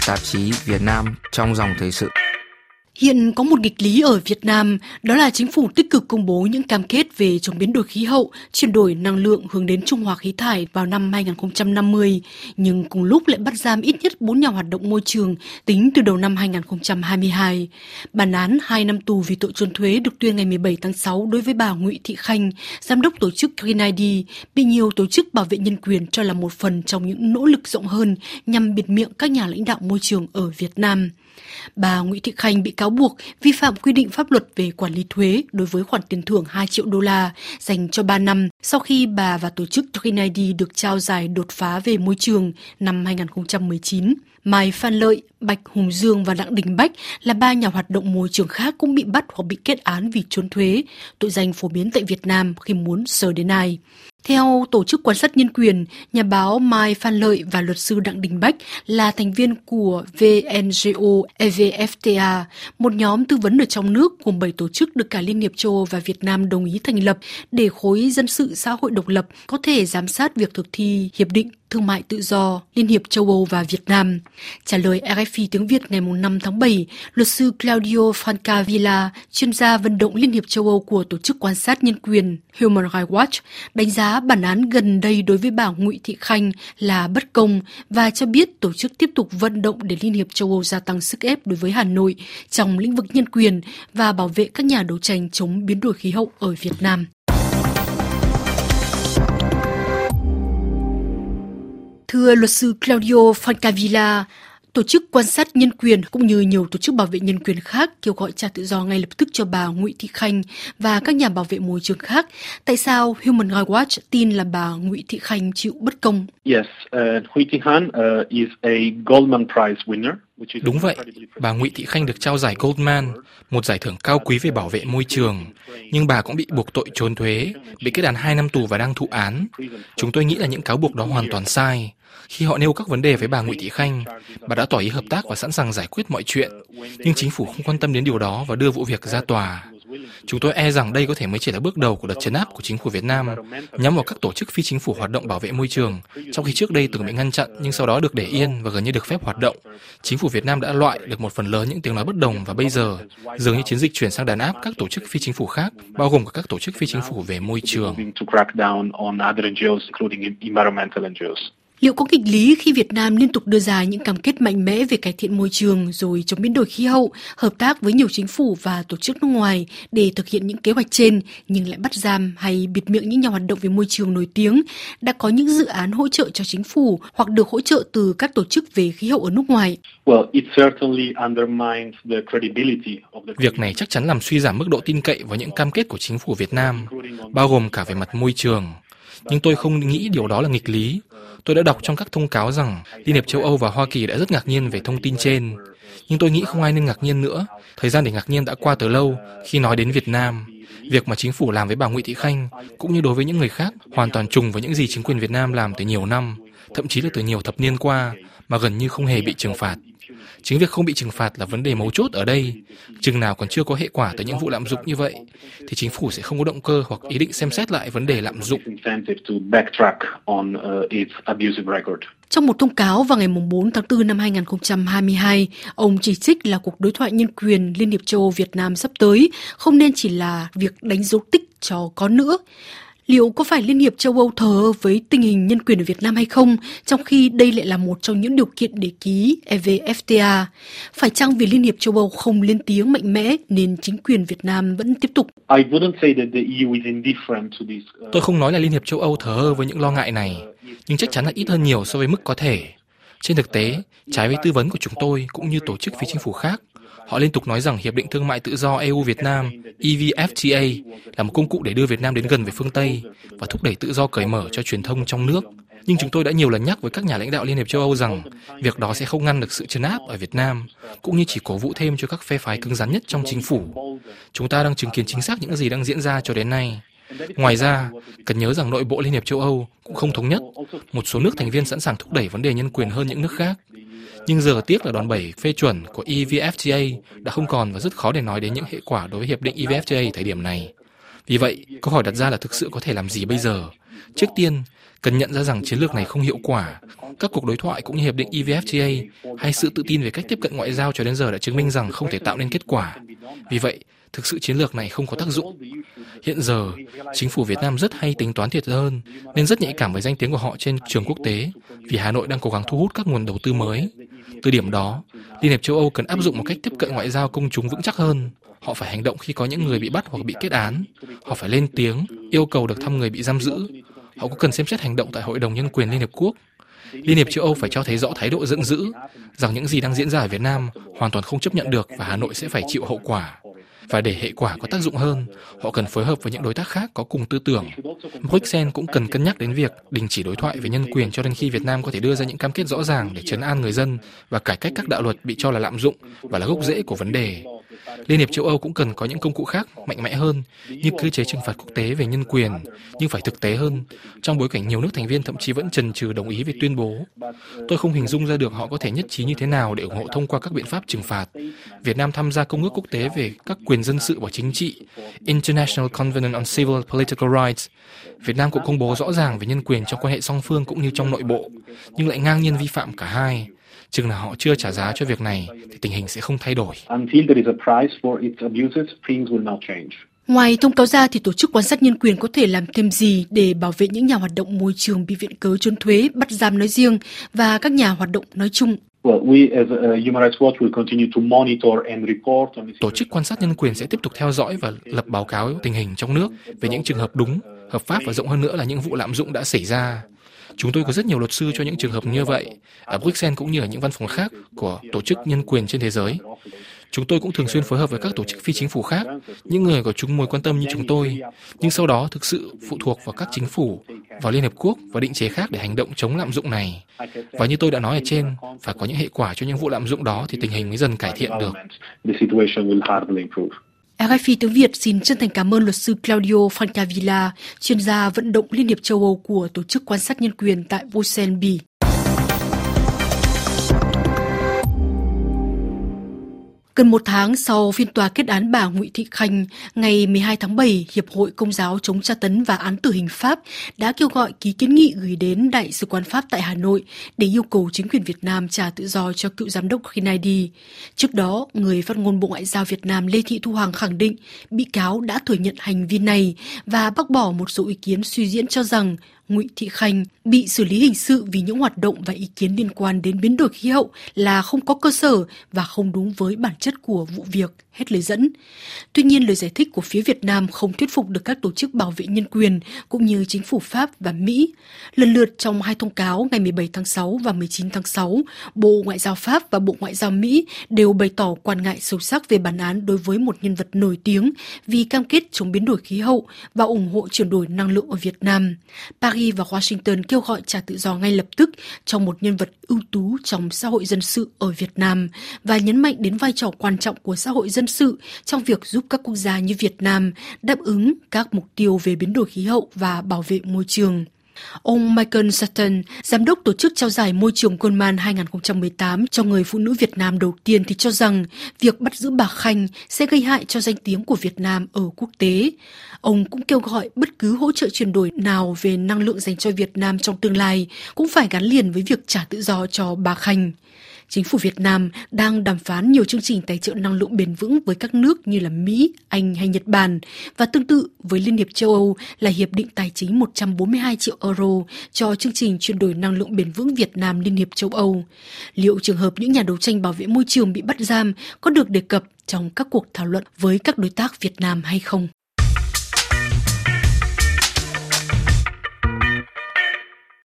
tạp chí Việt Nam trong dòng thời sự. Hiện có một nghịch lý ở Việt Nam, đó là chính phủ tích cực công bố những cam kết về chống biến đổi khí hậu, chuyển đổi năng lượng hướng đến trung hòa khí thải vào năm 2050, nhưng cùng lúc lại bắt giam ít nhất 4 nhà hoạt động môi trường tính từ đầu năm 2022. Bản án 2 năm tù vì tội trốn thuế được tuyên ngày 17 tháng 6 đối với bà Nguyễn Thị Khanh, giám đốc tổ chức Green ID, bị nhiều tổ chức bảo vệ nhân quyền cho là một phần trong những nỗ lực rộng hơn nhằm bịt miệng các nhà lãnh đạo môi trường ở Việt Nam. Bà Nguyễn Thị Khanh bị cáo buộc vi phạm quy định pháp luật về quản lý thuế đối với khoản tiền thưởng 2 triệu đô la dành cho 3 năm sau khi bà và tổ chức Green ID được trao giải đột phá về môi trường năm 2019. Mai Phan Lợi, Bạch Hùng Dương và Đặng Đình Bách là 3 nhà hoạt động môi trường khác cũng bị bắt hoặc bị kết án vì trốn thuế, tội danh phổ biến tại Việt Nam khi muốn sờ đến ai. Theo Tổ chức Quan sát Nhân quyền, nhà báo Mai Phan Lợi và luật sư Đặng Đình Bách là thành viên của VNGO EVFTA, một nhóm tư vấn ở trong nước gồm 7 tổ chức được cả Liên hiệp châu Âu và Việt Nam đồng ý thành lập để khối dân sự xã hội độc lập có thể giám sát việc thực thi Hiệp định Thương mại Tự do Liên hiệp châu Âu và Việt Nam. Trả lời RFI tiếng Việt ngày 5 tháng 7, luật sư Claudio Francavilla, chuyên gia vận động Liên hiệp châu Âu của Tổ chức Quan sát Nhân quyền Human Rights Watch, đánh giá bản án gần đây đối với bà Nguyễn Thị Khanh là bất công và cho biết tổ chức tiếp tục vận động để Liên hiệp châu Âu gia tăng sức ép đối với Hà Nội trong lĩnh vực nhân quyền và bảo vệ các nhà đấu tranh chống biến đổi khí hậu ở Việt Nam. Thưa luật sư Claudio Francavilla, Tổ chức Quan sát Nhân quyền cũng như nhiều tổ chức bảo vệ nhân quyền khác kêu gọi trả tự do ngay lập tức cho bà Nguyễn Thị Khanh và các nhà bảo vệ môi trường khác. Tại sao Human Rights Watch tin là bà Nguyễn Thị Khanh chịu bất công? Nguyễn Thị Khanh is a Goldman Prize winner. Đúng vậy, bà Nguyễn Thị Khanh được trao giải Goldman, một giải thưởng cao quý về bảo vệ môi trường. Nhưng bà cũng bị buộc tội trốn thuế, bị kết án 2 năm tù và đang thụ án. Chúng tôi nghĩ là những cáo buộc đó hoàn toàn sai. Khi họ nêu các vấn đề với bà Nguyễn Thị Khanh, bà đã tỏ ý hợp tác và sẵn sàng giải quyết mọi chuyện. Nhưng chính phủ không quan tâm đến điều đó và đưa vụ việc ra tòa. Chúng tôi e rằng đây có thể mới chỉ là bước đầu của đợt trấn áp của chính phủ Việt Nam nhắm vào các tổ chức phi chính phủ hoạt động bảo vệ môi trường, trong khi trước đây từng bị ngăn chặn nhưng sau đó được để yên và gần như được phép hoạt động. Chính phủ Việt Nam đã loại được một phần lớn những tiếng nói bất đồng và bây giờ dường như chiến dịch chuyển sang đàn áp các tổ chức phi chính phủ khác, bao gồm cả các tổ chức phi chính phủ về môi trường. Liệu có nghịch lý khi Việt Nam liên tục đưa ra những cam kết mạnh mẽ về cải thiện môi trường rồi chống biến đổi khí hậu, hợp tác với nhiều chính phủ và tổ chức nước ngoài để thực hiện những kế hoạch trên, nhưng lại bắt giam hay bịt miệng những nhà hoạt động về môi trường nổi tiếng, đã có những dự án hỗ trợ cho chính phủ hoặc được hỗ trợ từ các tổ chức về khí hậu ở nước ngoài? Việc này chắc chắn làm suy giảm mức độ tin cậy vào những cam kết của chính phủ Việt Nam, bao gồm cả về mặt môi trường. Nhưng tôi không nghĩ điều đó là nghịch lý. Tôi đã đọc trong các thông cáo rằng Liên hiệp châu Âu và Hoa Kỳ đã rất ngạc nhiên về thông tin trên. Nhưng tôi nghĩ không ai nên ngạc nhiên nữa. Thời gian để ngạc nhiên đã qua từ lâu khi nói đến Việt Nam. Việc mà chính phủ làm với bà Nguyễn Thị Khanh, cũng như đối với những người khác, hoàn toàn trùng với những gì chính quyền Việt Nam làm từ nhiều năm, thậm chí là từ nhiều thập niên qua, mà gần như không hề bị trừng phạt. Chính việc không bị trừng phạt là vấn đề mấu chốt ở đây. Chừng nào còn chưa có hệ quả từ những vụ lạm dụng như vậy, thì chính phủ sẽ không có động cơ hoặc ý định xem xét lại vấn đề lạm dụng. Trong một thông cáo vào ngày 4 tháng 4 năm 2022, ông chỉ trích là cuộc đối thoại nhân quyền Liên hiệp châu Âu Việt Nam sắp tới không nên chỉ là việc đánh dấu tích cho có nữa. Liệu có phải Liên hiệp châu Âu thờ ơ với tình hình nhân quyền ở Việt Nam hay không, trong khi đây lại là một trong những điều kiện để ký EVFTA? Phải chăng vì Liên hiệp châu Âu không lên tiếng mạnh mẽ nên chính quyền Việt Nam vẫn tiếp tục? Tôi không nói là Liên hiệp châu Âu thờ ơ với những lo ngại này, nhưng chắc chắn là ít hơn nhiều so với mức có thể. Trên thực tế, trái với tư vấn của chúng tôi cũng như tổ chức phi chính phủ khác, họ liên tục nói rằng Hiệp định Thương mại Tự do EU-Việt Nam EVFTA là một công cụ để đưa Việt Nam đến gần với phương Tây và thúc đẩy tự do cởi mở cho truyền thông trong nước. Nhưng chúng tôi đã nhiều lần nhắc với các nhà lãnh đạo Liên hiệp châu Âu rằng việc đó sẽ không ngăn được sự trấn áp ở Việt Nam, cũng như chỉ cổ vũ thêm cho các phe phái cứng rắn nhất trong chính phủ. Chúng ta đang chứng kiến chính xác những gì đang diễn ra cho đến nay. Ngoài ra, cần nhớ rằng nội bộ Liên hiệp châu Âu cũng không thống nhất. Một số nước thành viên sẵn sàng thúc đẩy vấn đề nhân quyền hơn những nước khác. Nhưng giờ tiếc là đòn bẩy phê chuẩn của EVFTA đã không còn và rất khó để nói đến những hệ quả đối với hiệp định EVFTA thời điểm này. Vì vậy, câu hỏi đặt ra là thực sự có thể làm gì bây giờ? Trước tiên, cần nhận ra rằng chiến lược này không hiệu quả. Các cuộc đối thoại cũng như hiệp định EVFTA hay sự tự tin về cách tiếp cận ngoại giao cho đến giờ đã chứng minh rằng không thể tạo nên kết quả. Vì vậy, thực sự chiến lược này không có tác dụng. Hiện giờ, chính phủ Việt Nam rất hay tính toán thiệt hơn, nên rất nhạy cảm với danh tiếng của họ trên trường quốc tế, vì Hà Nội đang cố gắng thu hút các nguồn đầu tư mới. Từ điểm đó, Liên hiệp châu Âu cần áp dụng một cách tiếp cận ngoại giao công chúng vững chắc hơn. Họ phải hành động khi có những người bị bắt hoặc bị kết án. Họ phải lên tiếng, yêu cầu được thăm người bị giam giữ. Họ cũng cần xem xét hành động tại Hội đồng Nhân quyền Liên Hiệp Quốc. Liên hiệp châu Âu phải cho thấy rõ thái độ giận dữ, rằng những gì đang diễn ra ở Việt Nam hoàn toàn không chấp nhận được và Hà Nội sẽ phải chịu hậu quả. Và để hệ quả có tác dụng hơn, họ cần phối hợp với những đối tác khác có cùng tư tưởng. Bruxelles cũng cần cân nhắc đến việc đình chỉ đối thoại về nhân quyền cho đến khi Việt Nam có thể đưa ra những cam kết rõ ràng để trấn an người dân và cải cách các đạo luật bị cho là lạm dụng và là gốc rễ của vấn đề. Liên hiệp châu Âu cũng cần có những công cụ khác mạnh mẽ hơn như cơ chế trừng phạt quốc tế về nhân quyền, nhưng phải thực tế hơn, trong bối cảnh nhiều nước thành viên thậm chí vẫn chần chừ đồng ý về tuyên bố. Tôi không hình dung ra được họ có thể nhất trí như thế nào để ủng hộ thông qua các biện pháp trừng phạt. Việt Nam tham gia Công ước Quốc tế về các quyền dân sự và chính trị, International Covenant on Civil and Political Rights. Việt Nam cũng công bố rõ ràng về nhân quyền trong quan hệ song phương cũng như trong nội bộ, nhưng lại ngang nhiên vi phạm cả hai. Chừng nào họ chưa trả giá cho việc này thì tình hình sẽ không thay đổi. Ngoài thông cáo ra thì tổ chức quan sát nhân quyền có thể làm thêm gì để bảo vệ những nhà hoạt động môi trường bị viện cớ trốn thuế, bắt giam nói riêng và các nhà hoạt động nói chung? Tổ chức quan sát nhân quyền sẽ tiếp tục theo dõi và lập báo cáo tình hình trong nước về những trường hợp đúng, hợp pháp và rộng hơn nữa là những vụ lạm dụng đã xảy ra. Chúng tôi có rất nhiều luật sư cho những trường hợp như vậy, ở Bruxelles cũng như ở những văn phòng khác của tổ chức nhân quyền trên thế giới. Chúng tôi cũng thường xuyên phối hợp với các tổ chức phi chính phủ khác, những người có chung mối quan tâm như chúng tôi, nhưng sau đó thực sự phụ thuộc vào các chính phủ, vào Liên Hợp Quốc và định chế khác để hành động chống lạm dụng này. Và như tôi đã nói ở trên, phải có những hệ quả cho những vụ lạm dụng đó thì tình hình mới dần cải thiện được. RFI tiếng Việt xin chân thành cảm ơn luật sư Claudio Francavilla, chuyên gia vận động Liên hiệp châu Âu của Tổ chức Quan sát Nhân quyền tại Bruxelles, Bỉ. Gần một tháng sau phiên tòa kết án bà Nguyễn Thị Khanh, ngày 12 tháng 7, Hiệp hội Công giáo chống tra tấn và án tử hình Pháp đã kêu gọi ký kiến nghị gửi đến Đại sứ quán Pháp tại Hà Nội để yêu cầu chính quyền Việt Nam trả tự do cho cựu giám đốc Kennedy. Trước đó, người phát ngôn Bộ Ngoại giao Việt Nam Lê Thị Thu Hằng khẳng định bị cáo đã thừa nhận hành vi này và bác bỏ một số ý kiến suy diễn cho rằng Nguyễn Thị Khanh bị xử lý hình sự vì những hoạt động và ý kiến liên quan đến biến đổi khí hậu là không có cơ sở và không đúng với bản chất của vụ việc, hết lời dẫn. Tuy nhiên, lời giải thích của phía Việt Nam không thuyết phục được các tổ chức bảo vệ nhân quyền cũng như chính phủ Pháp và Mỹ. Lần lượt trong hai thông cáo ngày 17 tháng 6 và 19 tháng 6, Bộ Ngoại giao Pháp và Bộ Ngoại giao Mỹ đều bày tỏ quan ngại sâu sắc về bản án đối với một nhân vật nổi tiếng vì cam kết chống biến đổi khí hậu và ủng hộ chuyển đổi năng lượng ở Việt Nam. Paris và Washington kêu gọi trả tự do ngay lập tức cho một nhân vật ưu tú trong xã hội dân sự ở Việt Nam và nhấn mạnh đến vai trò quan trọng của xã hội dân sự trong việc giúp các quốc gia như Việt Nam đáp ứng các mục tiêu về biến đổi khí hậu và bảo vệ môi trường. Ông Michael Sutton, giám đốc tổ chức trao giải môi trường Goldman 2018 cho người phụ nữ Việt Nam đầu tiên thì cho rằng việc bắt giữ bà Khanh sẽ gây hại cho danh tiếng của Việt Nam ở quốc tế. Ông cũng kêu gọi bất cứ hỗ trợ chuyển đổi nào về năng lượng dành cho Việt Nam trong tương lai cũng phải gắn liền với việc trả tự do cho bà Khanh. Chính phủ Việt Nam đang đàm phán nhiều chương trình tài trợ năng lượng bền vững với các nước như là Mỹ, Anh hay Nhật Bản và tương tự với Liên hiệp châu Âu là Hiệp định Tài chính 142 triệu euro cho chương trình chuyển đổi năng lượng bền vững Việt Nam Liên hiệp châu Âu. Liệu trường hợp những nhà đấu tranh bảo vệ môi trường bị bắt giam có được đề cập trong các cuộc thảo luận với các đối tác Việt Nam hay không?